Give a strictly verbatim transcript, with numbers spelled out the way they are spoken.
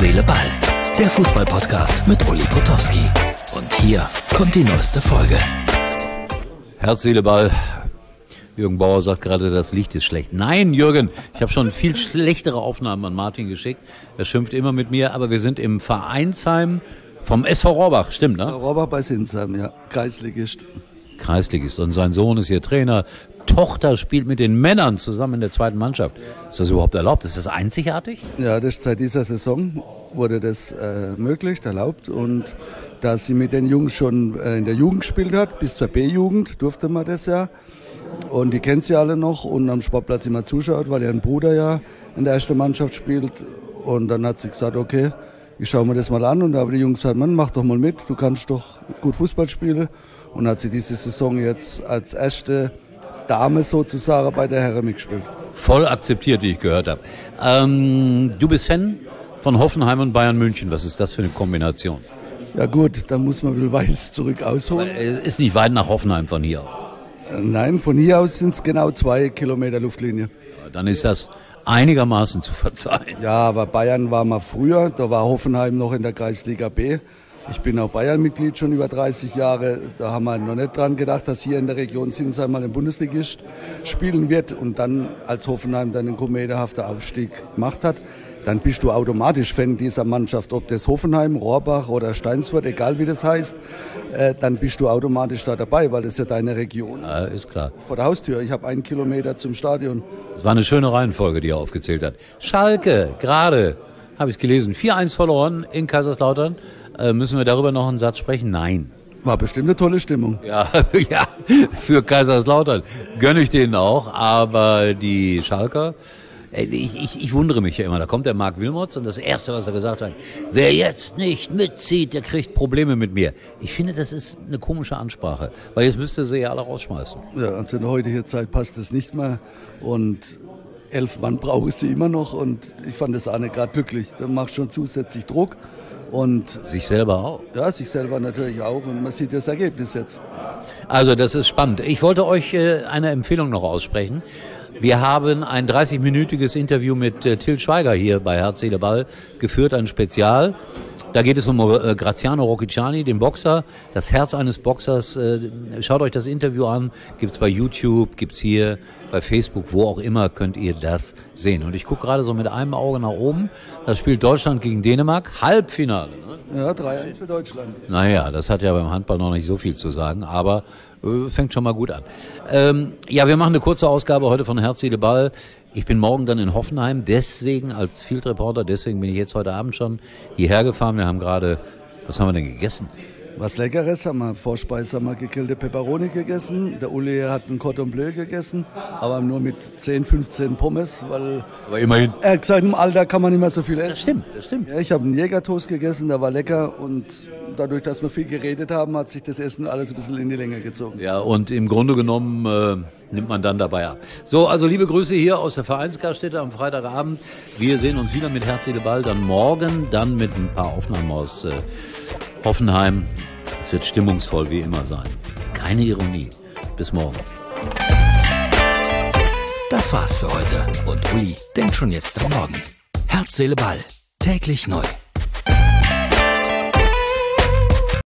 Seele, Ball. Der Fußball-Podcast mit Uli Potowski. Und hier kommt die neueste Folge. Herz, Seele, Ball. Jürgen Bauer sagt gerade, das Licht ist schlecht. Nein, Jürgen, ich habe schon viel schlechtere Aufnahmen an Martin geschickt. Er schimpft immer mit mir, aber wir sind im Vereinsheim vom S V Rohrbach, stimmt, ne? Rohrbach bei Sinsheim, ja, Kreisligist. Kreisligist. Und sein Sohn ist hier Trainer. Tochter spielt mit den Männern zusammen in der zweiten Mannschaft. Ist das überhaupt erlaubt? Ist das einzigartig? Ja, das ist seit dieser Saison wurde das äh, möglich, erlaubt. Und da sie mit den Jungs schon äh, in der Jugend gespielt hat, bis zur B-Jugend durfte man das ja. Und die kennt sie alle noch und am Sportplatz immer zuschaut, weil ihr Bruder ja in der ersten Mannschaft spielt. Und dann hat sie gesagt, okay, ich schaue mir das mal an. Und da haben die Jungs gesagt, Mann, mach doch mal mit, du kannst doch gut Fußball spielen. Und hat sie diese Saison jetzt als erste Dame sozusagen bei der Herren mitgespielt. Voll akzeptiert, wie ich gehört habe. Ähm, du bist Fan von Hoffenheim und Bayern München. Was ist das für eine Kombination? Ja gut, da muss man ein bisschen weit zurück ausholen. Es ist nicht weit nach Hoffenheim von hier aus. Nein, von hier aus sind es genau zwei Kilometer Luftlinie. Dann ist das einigermaßen zu verzeihen. Ja, aber Bayern war mal früher, da war Hoffenheim noch in der Kreisliga B. Ich bin auch Bayern-Mitglied schon über dreißig Jahre. Da haben wir noch nicht dran gedacht, dass hier in der Region Sinsheim mal ein Bundesligist spielen wird. Und dann, als Hoffenheim dann den kometenhaften Aufstieg gemacht hat, dann bist du automatisch Fan dieser Mannschaft. Ob das Hoffenheim, Rohrbach oder Steinsfurt, egal wie das heißt, äh, dann bist du automatisch da dabei, weil das ja deine Region ist. Ja, ist klar. Vor der Haustür. Ich habe einen Kilometer zum Stadion. Das war eine schöne Reihenfolge, die er aufgezählt hat. Schalke, gerade, habe ich es gelesen, vier eins verloren in Kaiserslautern. Äh, müssen wir darüber noch einen Satz sprechen? Nein. War bestimmt eine tolle Stimmung. Ja, ja, für Kaiserslautern gönne ich denen auch, aber die Schalker, ich, ich, ich wundere mich ja immer, da kommt der Marc Wilmots und das Erste, was er gesagt hat, wer jetzt nicht mitzieht, der kriegt Probleme mit mir. Ich finde, das ist eine komische Ansprache, weil jetzt müsste sie ja alle rausschmeißen. Ja, also in der heutigen Zeit passt das nicht mehr und elf Mann brauche ich sie immer noch und ich fand das auch nicht gerade glücklich. Da macht schon zusätzlich Druck. Und sich selber auch. Ja, sich selber natürlich auch. Und man sieht das Ergebnis jetzt. Also das ist spannend. Ich wollte euch äh, eine Empfehlung noch aussprechen. Wir haben ein dreißigminütiges Interview mit äh, Til Schweiger hier bei Herz, Seele, Ball geführt, ein Spezial. Da geht es um äh, Graziano Rocchiciani, den Boxer, das Herz eines Boxers. Äh, schaut euch das Interview an, gibt's bei YouTube, gibt's hier bei Facebook, wo auch immer könnt ihr das sehen. Und ich gucke gerade so mit einem Auge nach oben. Das spielt Deutschland gegen Dänemark, Halbfinale. Ne? Ja, drei eins für Deutschland. Naja, das hat ja beim Handball noch nicht so viel zu sagen, aber äh, fängt schon mal gut an. Ähm, ja, wir machen eine kurze Ausgabe heute von Herz, Seele, Ball. Ich bin morgen dann in Hoffenheim, deswegen als Field Reporter, deswegen bin ich jetzt heute Abend schon hierher gefahren. Wir haben gerade, was haben wir denn gegessen? Was Leckeres, haben wir Vorspeise, haben wir gegrillte Peperoni gegessen. Der Uli hat einen Cordon Bleu gegessen, aber nur mit zehn, fünfzehn Pommes, weil aber immerhin. Er hat gesagt, im Alter kann man nicht mehr so viel essen. Das stimmt, das stimmt. Ja, ich habe einen Jägertoast gegessen, der war lecker und dadurch, dass wir viel geredet haben, hat sich das Essen alles ein bisschen in die Länge gezogen. Ja, und im Grunde genommen äh, nimmt man dann dabei ab. So, also liebe Grüße hier aus der Vereinsgaststätte am Freitagabend. Wir sehen uns wieder mit Herz, Seele, Ball, dann morgen, dann mit ein paar Aufnahmen aus äh, Hoffenheim. Es wird stimmungsvoll wie immer sein. Keine Ironie. Bis morgen. Das war's für heute. Und Uli denkt schon jetzt am Morgen. Herz, Seele, Ball. Täglich neu.